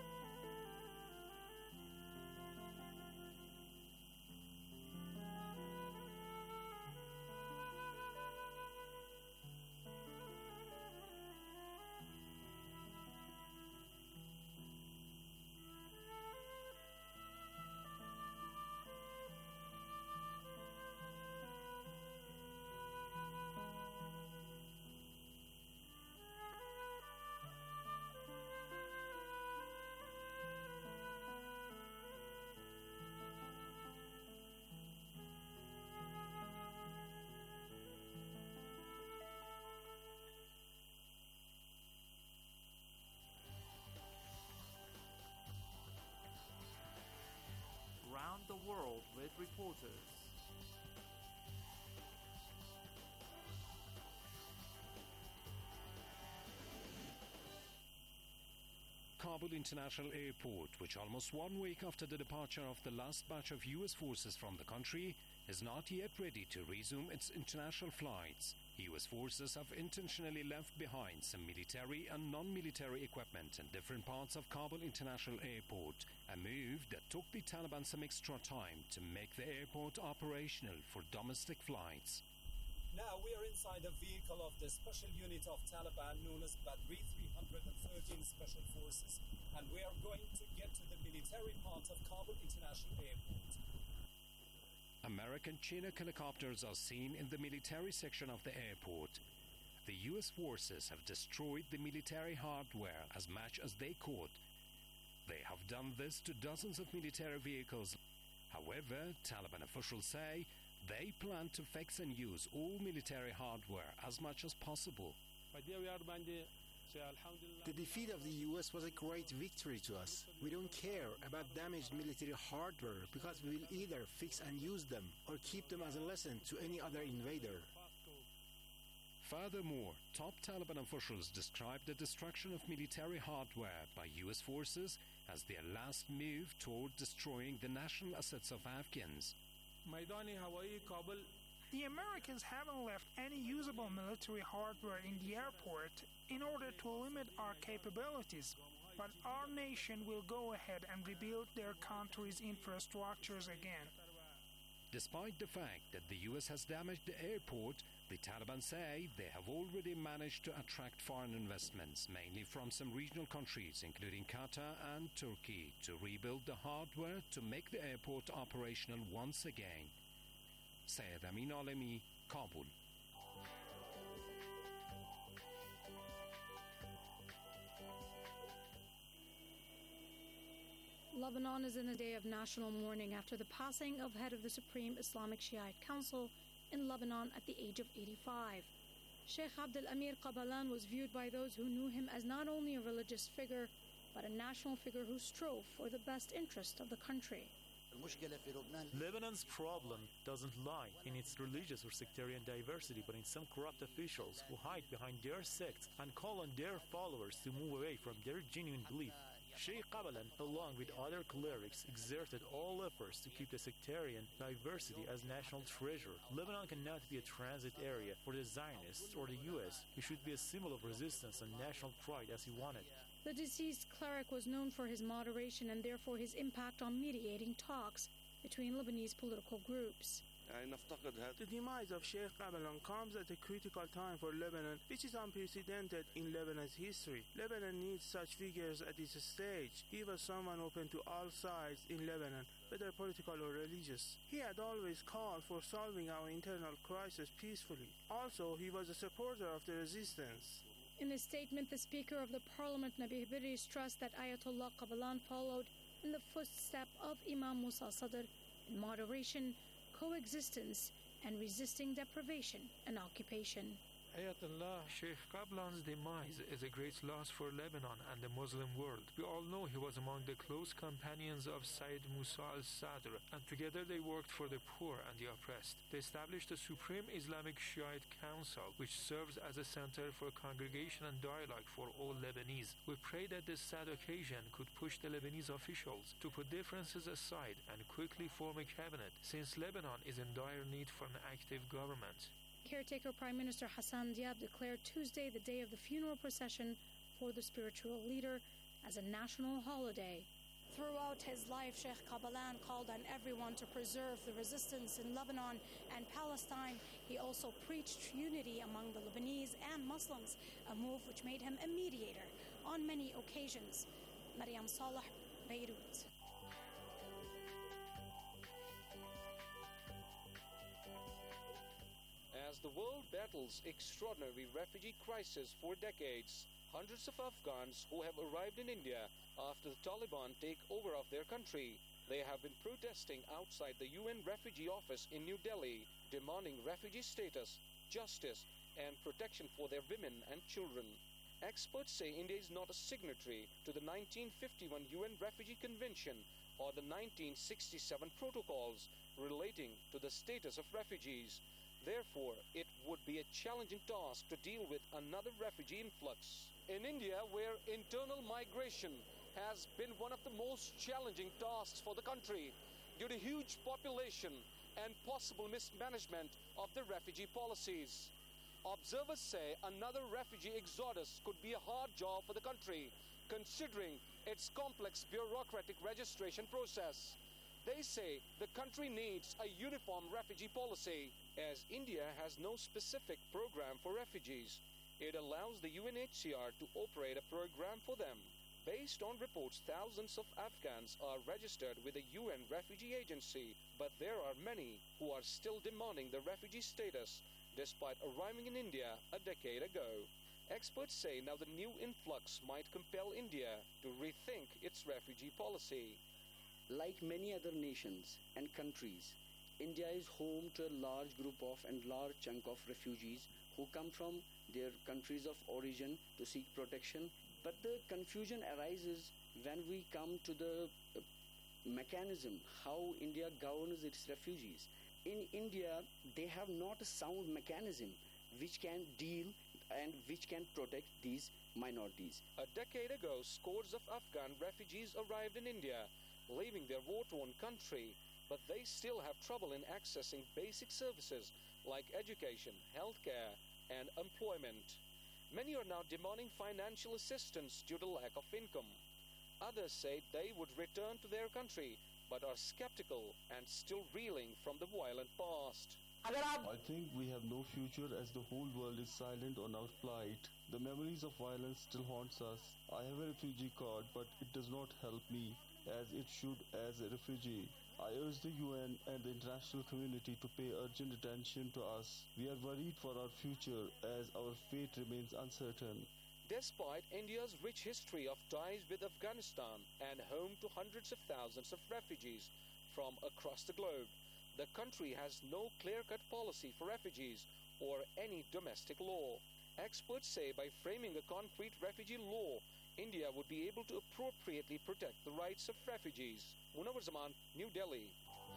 Round the world with reporters. Kabul International Airport, which almost one week after the departure of the last batch of U S forces from the country, is not yet ready to resume its international flights. U S forces have intentionally left behind some military and non-military equipment in different parts of Kabul International Airport, a move that took the Taliban some extra time to make the airport operational for domestic flights. Now we are inside the vehicle of the special unit of Taliban known as Badri three hundred thirteen Special Forces, and we are going to get to the military part of Kabul International Airport. American Chinook helicopters are seen in the military section of the airport. The U S forces have destroyed the military hardware as much as they could. They have done this to dozens of military vehicles. However, Taliban officials say they plan to fix and use all military hardware as much as possible. The defeat of the U S was a great victory to us. We don't care about damaged military hardware because we will either fix and use them or keep them as a lesson to any other invader. Furthermore, top Taliban officials described the destruction of military hardware by U S forces as their last move toward destroying the national assets of Afghans. The Americans haven't left any usable military hardware in the airport in order to limit our capabilities, but our nation will go ahead and rebuild their country's infrastructures again. Despite the fact that the U S has damaged the airport, the Taliban say they have already managed to attract foreign investments, mainly from some regional countries, including Qatar and Turkey, to rebuild the hardware to make the airport operational once again. Syed Amin Alemi, Kabul. Lebanon is in a day of national mourning after the passing of head of the Supreme Islamic Shiite Council in Lebanon at the age of eighty-five. Sheikh Abdel Amir Qabalan was viewed by those who knew him as not only a religious figure, but a national figure who strove for the best interest of the country. Lebanon's problem doesn't lie in its religious or sectarian diversity, but in some corrupt officials who hide behind their sects and call on their followers to move away from their genuine belief. Sheikh Qabalan, along with other clerics, exerted all efforts to keep the sectarian diversity as national treasure. Lebanon cannot be a transit area for the Zionists or the U S. It should be a symbol of resistance and national pride as he wanted. The deceased cleric was known for his moderation and therefore his impact on mediating talks between Lebanese political groups. The demise of Sheikh Qabalan comes at a critical time for Lebanon, which is unprecedented in Lebanon's history. Lebanon needs such figures at this stage. He was someone open to all sides in Lebanon, whether political or religious. He had always called for solving our internal crisis peacefully. Also, he was a supporter of the resistance. In a statement, the Speaker of the Parliament, Nabih Berri, stressed that Ayatollah Qabalan followed in the footsteps of Imam Musa Sadr in moderation, coexistence, and resisting deprivation and occupation. Ayatollah Sheikh Qabalan's demise is a great loss for Lebanon and the Muslim world. We all know he was among the close companions of Sayyid Musa al-Sadr, and together they worked for the poor and the oppressed. They established the Supreme Islamic Shiite Council, which serves as a center for congregation and dialogue for all Lebanese. We pray that this sad occasion could push the Lebanese officials to put differences aside and quickly form a cabinet, since Lebanon is in dire need for an active government. Caretaker Prime Minister Hassan Diab declared Tuesday the day of the funeral procession for the spiritual leader as a national holiday. Throughout his life, Sheikh Qabalan called on everyone to preserve the resistance in Lebanon and Palestine. He also preached unity among the Lebanese and Muslims, a move which made him a mediator on many occasions. Mariam Saleh, Beirut. As the world battles extraordinary refugee crisis for decades, hundreds of Afghans who have arrived in India after the Taliban take over of their country, they have been protesting outside the U N Refugee Office in New Delhi, demanding refugee status, justice, and protection for their women and children. Experts say India is not a signatory to the nineteen fifty-one U N Refugee Convention or the nineteen sixty-seven protocols relating to the status of refugees. Therefore, it would be a challenging task to deal with another refugee influx. In India, where internal migration has been one of the most challenging tasks for the country due to huge population and possible mismanagement of the refugee policies. Observers say another refugee exodus could be a hard job for the country, considering its complex bureaucratic registration process. They say the country needs a uniform refugee policy, as India has no specific program for refugees. It allows the U N H C R to operate a program for them. Based on reports, thousands of Afghans are registered with the U N Refugee Agency, but there are many who are still demanding the refugee status despite arriving in India a decade ago. Experts say now the new influx might compel India to rethink its refugee policy. Like many other nations and countries, India is home to a large group of and large chunk of refugees who come from their countries of origin to seek protection. But the confusion arises when we come to the uh, mechanism, how India governs its refugees. In India, they have not a sound mechanism which can deal and which can protect these minorities. A decade ago, scores of Afghan refugees arrived in India, leaving their war-torn country, but they still have trouble in accessing basic services like education, healthcare, and employment. Many are now demanding financial assistance due to lack of income. Others say they would return to their country, but are skeptical and still reeling from the violent past. I think we have no future as the whole world is silent on our plight. The memories of violence still haunts us. I have a refugee card, but it does not help me, as it should as a refugee. I urge the U N and the international community to pay urgent attention to us. We are worried for our future as our fate remains uncertain. Despite India's rich history of ties with Afghanistan and home to hundreds of thousands of refugees from across the globe, the country has no clear-cut policy for refugees or any domestic law. Experts say by framing a concrete refugee law, India would be able to appropriately protect the rights of refugees. Munawar Zaman, New Delhi.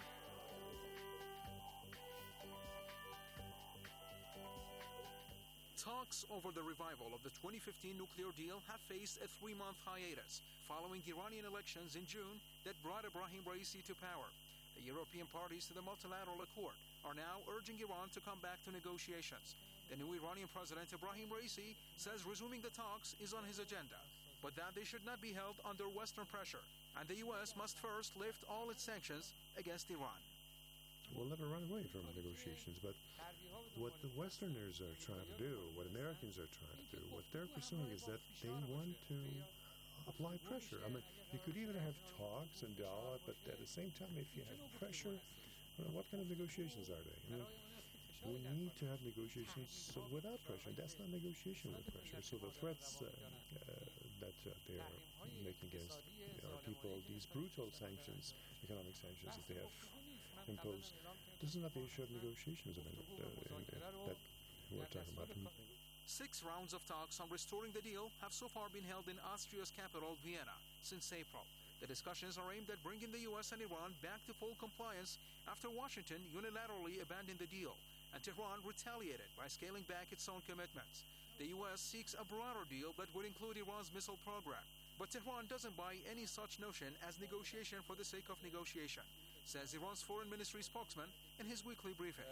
Talks over the revival of the twenty fifteen nuclear deal have faced a three-month hiatus following Iranian elections in June that brought Ebrahim Raisi to power. The European parties to the multilateral accord are now urging Iran to come back to negotiations. The new Iranian president, Ebrahim Raisi, says resuming the talks is on his agenda, but that they should not be held under Western pressure, and the U S must first lift all its sanctions against Iran. will never run away from negotiations. But what the Westerners are trying to do, what Americans are trying to do, what they're pursuing is that they want to apply pressure. I mean, you could even have talks and dialogue, but at the same time, if you have pressure, well, what kind of negotiations are they? I mean, we need to have negotiations without pressure. That's not negotiation with pressure. So the threats uh, uh, that uh, they are making against our people, these brutal sanctions, economic sanctions that they have imposed, this is not the issue of negotiations I mean, uh, in, in, that we're talking about. Six rounds of talks on restoring the deal have so far been held in Austria's capital, Vienna, since April. The discussions are aimed at bringing the U S and Iran back to full compliance after Washington unilaterally abandoned the deal, and Tehran retaliated by scaling back its own commitments. The U S seeks a broader deal that would include Iran's missile program, but Tehran doesn't buy any such notion as negotiation for the sake of negotiation, says Iran's foreign ministry spokesman in his weekly briefing.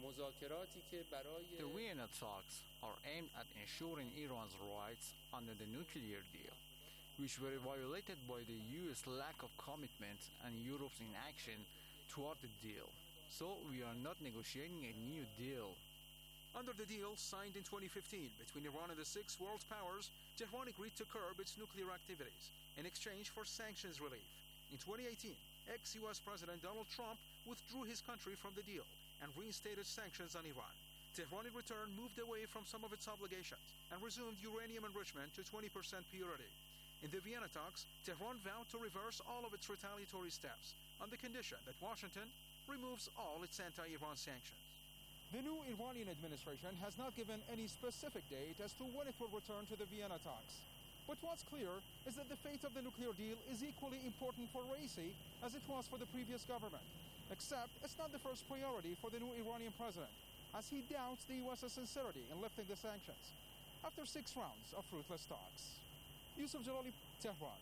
The Vienna talks are aimed at ensuring Iran's rights under the nuclear deal, which were violated by the U S lack of commitment and Europe's inaction toward the deal. So we are not negotiating a new deal. Under the deal signed in twenty fifteen between Iran and the six world powers, Tehran agreed to curb its nuclear activities in exchange for sanctions relief. In twenty eighteen, ex-U S President Donald Trump withdrew his country from the deal and reinstated sanctions on Iran. Tehran in return moved away from some of its obligations and resumed uranium enrichment to twenty percent purity. In the Vienna talks, Tehran vowed to reverse all of its retaliatory steps on the condition that Washington removes all its anti-Iran sanctions. The new Iranian administration has not given any specific date as to when it will return to the Vienna talks. But what's clear is that the fate of the nuclear deal is equally important for Raisi as it was for the previous government. Except it's not the first priority for the new Iranian president, as he doubts the U S's sincerity in lifting the sanctions after six rounds of fruitless talks. Yusuf Jalali, Tehran.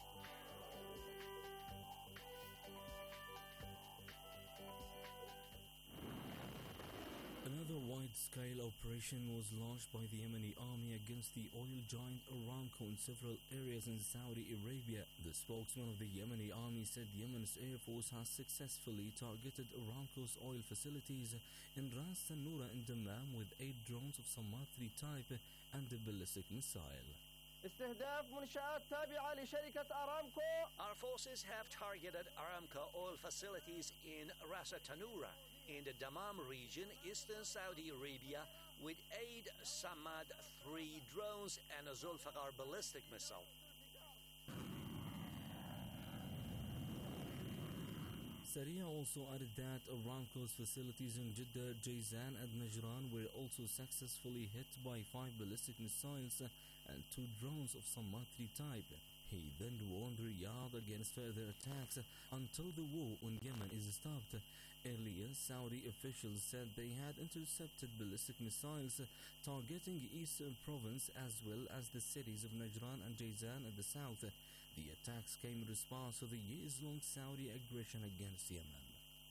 Another wide-scale operation was launched by the Yemeni army against the oil giant Aramco in several areas in Saudi Arabia. The spokesman of the Yemeni army said Yemen's air force has successfully targeted Aramco's oil facilities in Ras Tanura and Dammam with eight drones of Samatri type and a ballistic missile. Our forces have targeted Aramco oil facilities in Ras Tanura in the Dammam region, eastern Saudi Arabia, with eight Samad three drones and a Zulfiqar ballistic missile. Saria also added that Aramco's facilities in Jeddah, Jazan and Najran were also successfully hit by five ballistic missiles and two drones of Samatri type. He then warned Riyadh against further attacks until the war on Yemen is stopped. Earlier, Saudi officials said they had intercepted ballistic missiles targeting eastern province as well as the cities of Najran and Jazan at the south. The attacks came in response to the years-long Saudi aggression against Yemen.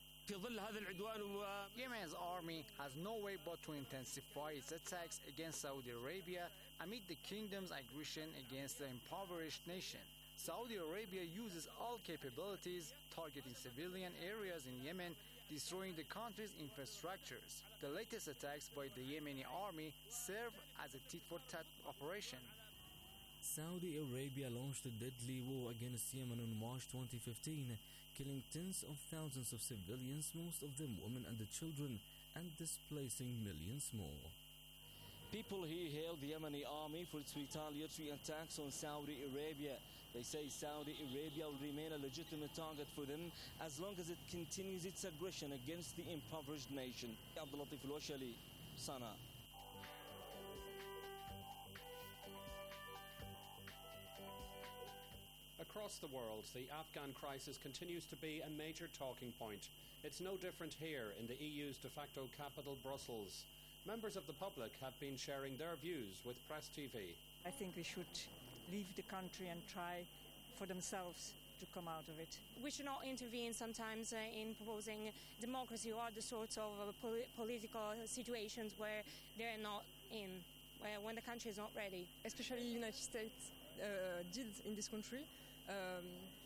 Yemen's army has no way but to intensify its attacks against Saudi Arabia amid the kingdom's aggression against the impoverished nation. Saudi Arabia uses all capabilities, targeting civilian areas in Yemen, destroying the country's infrastructures. The latest attacks by the Yemeni army serve as a tit-for-tat operation. Saudi Arabia launched a deadly war against Yemen in March twenty fifteen, killing tens of thousands of civilians, most of them women and the children, and displacing millions more. People here hail the Yemeni army for its retaliatory attacks on Saudi Arabia. They say Saudi Arabia will remain a legitimate target for them as long as it continues its aggression against the impoverished nation. Abdul Latif Al-Washali, Sana. Across the world, the Afghan crisis continues to be a major talking point. It's no different here in the E U's de facto capital, Brussels. Members of the public have been sharing their views with Press T V. I think we should leave the country and try for themselves to come out of it. We should not intervene sometimes uh, in proposing democracy or other sorts of uh, poli- political situations where they're not in, where, when the country is not ready. Especially United States uh, did in this country. Um,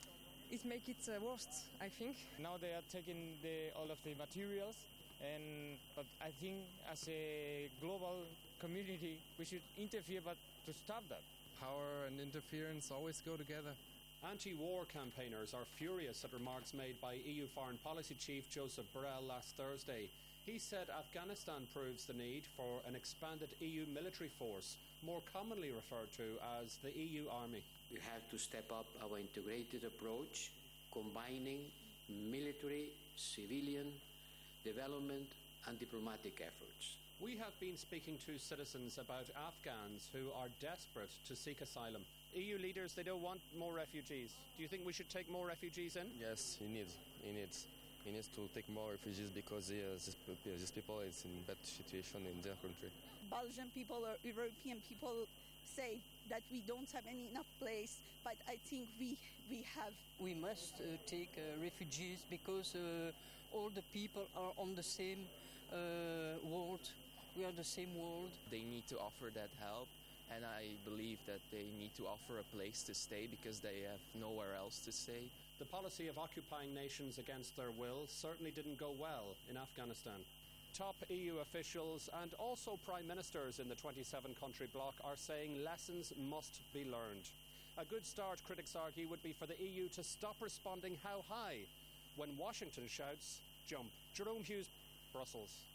it makes it uh, worse, I think. Now they are taking the, all of the materials, and but I think as a global community, we should interfere, but to stop that. Power and interference always go together. Anti-war campaigners are furious at remarks made by E U Foreign Policy Chief Joseph Borrell last Thursday. He said Afghanistan proves the need for an expanded E U military force, more commonly referred to as the E U Army. We have to step up our integrated approach, combining military, civilian, development and diplomatic efforts. We have been speaking to citizens about Afghans who are desperate to seek asylum. E U leaders, they don't want more refugees. Do you think we should take more refugees in? Yes, he needs. He needs. He needs to take more refugees because uh, this, these people is in bad situation in their country. Belgian people or European people say that we don't have any enough place, but I think we we have. We must uh, take uh, refugees because uh, all the people are on the same uh, world. We are the same world. They need to offer that help, and I believe that they need to offer a place to stay because they have nowhere else to stay. The policy of occupying nations against their will certainly didn't go well in Afghanistan. Top E U officials and also prime ministers in the twenty-seven country bloc are saying lessons must be learned. A good start, critics argue, would be for the E U to stop responding how high when Washington shouts, jump. Jerome Hughes, Brussels.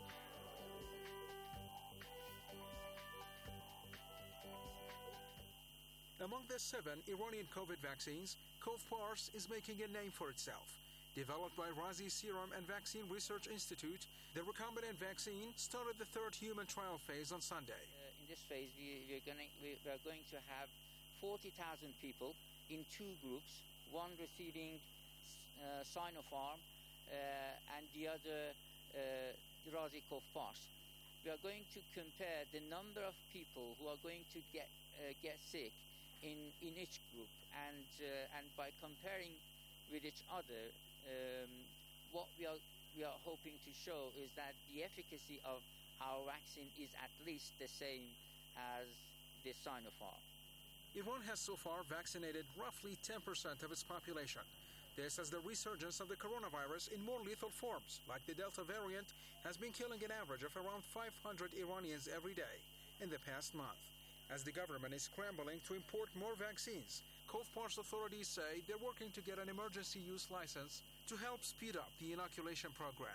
Among the seven Iranian COVID vaccines, Covpars is making a name for itself. Developed by Razi Serum and Vaccine Research Institute, the recombinant vaccine started the third human trial phase on Sunday. Uh, in this phase, we, we, are going, we are going to have forty thousand people in two groups, one receiving uh, Sinopharm uh, and the other uh, Razi Covpars. We are going to compare the number of people who are going to get, uh, get sick in, in each group, and uh, and by comparing with each other, um, what we are we are hoping to show is that the efficacy of our vaccine is at least the same as the Sinopharm. Iran has so far vaccinated roughly ten percent of its population. This as the resurgence of the coronavirus in more lethal forms, like the Delta variant, has been killing an average of around five hundred Iranians every day in the past month. As the government is scrambling to import more vaccines, Covpars authorities say they're working to get an emergency use license to help speed up the inoculation program.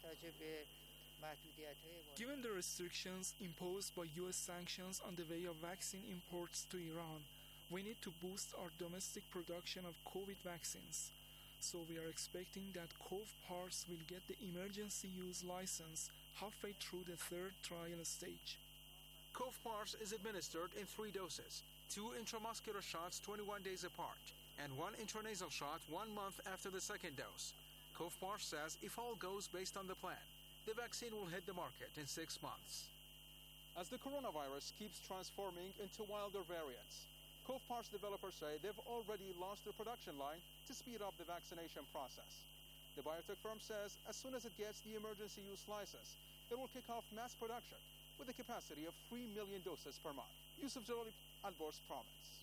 Given the restrictions imposed by U S sanctions on the way of vaccine imports to Iran, we need to boost our domestic production of COVID vaccines. So we are expecting that Covpars will get the emergency use license halfway through the third trial stage. Covpars is administered in three doses, two intramuscular shots twenty-one days apart, and one intranasal shot one month after the second dose. Covpars says if all goes based on the plan, the vaccine will hit the market in six months. As the coronavirus keeps transforming into wilder variants, Covpars developers say they've already launched their production line to speed up the vaccination process. The biotech firm says as soon as it gets the emergency use license, it will kick off mass production with a capacity of three million doses per month. Yusuf Jalali, Al-Bors province.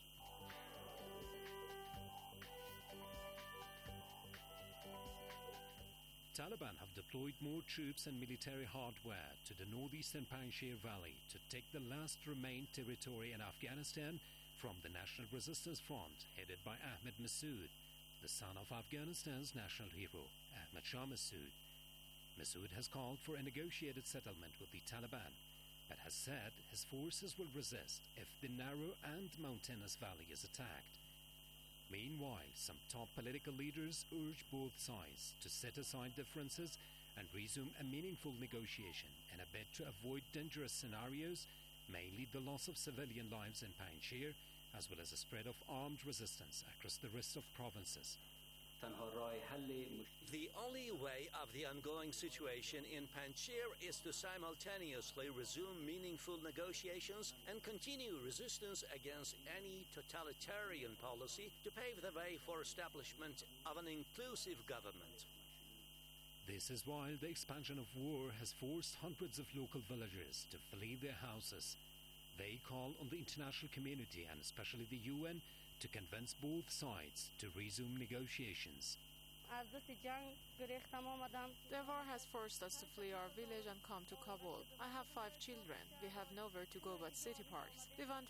Taliban have deployed more troops and military hardware to the northeastern Panjshir Valley to take the last remained territory in Afghanistan from the National Resistance Front headed by Ahmed Massoud, the son of Afghanistan's national hero, Ahmad Shah Massoud. Massoud has called for a negotiated settlement with the Taliban, but has said his forces will resist if the narrow and mountainous valley is attacked. Meanwhile, some top political leaders urge both sides to set aside differences and resume a meaningful negotiation in a bid to avoid dangerous scenarios, mainly the loss of civilian lives in Panjshir, as well as a spread of armed resistance across the rest of provinces. The only way of the ongoing situation in Panjshir is to simultaneously resume meaningful negotiations and continue resistance against any totalitarian policy to pave the way for establishment of an inclusive government. This is while the expansion of war has forced hundreds of local villagers to flee their houses. They call on the international community and especially the U N to convince both sides to resume negotiations. The war has forced us to flee our village and come to Kabul. I have five children. We have nowhere to go but city parks. We want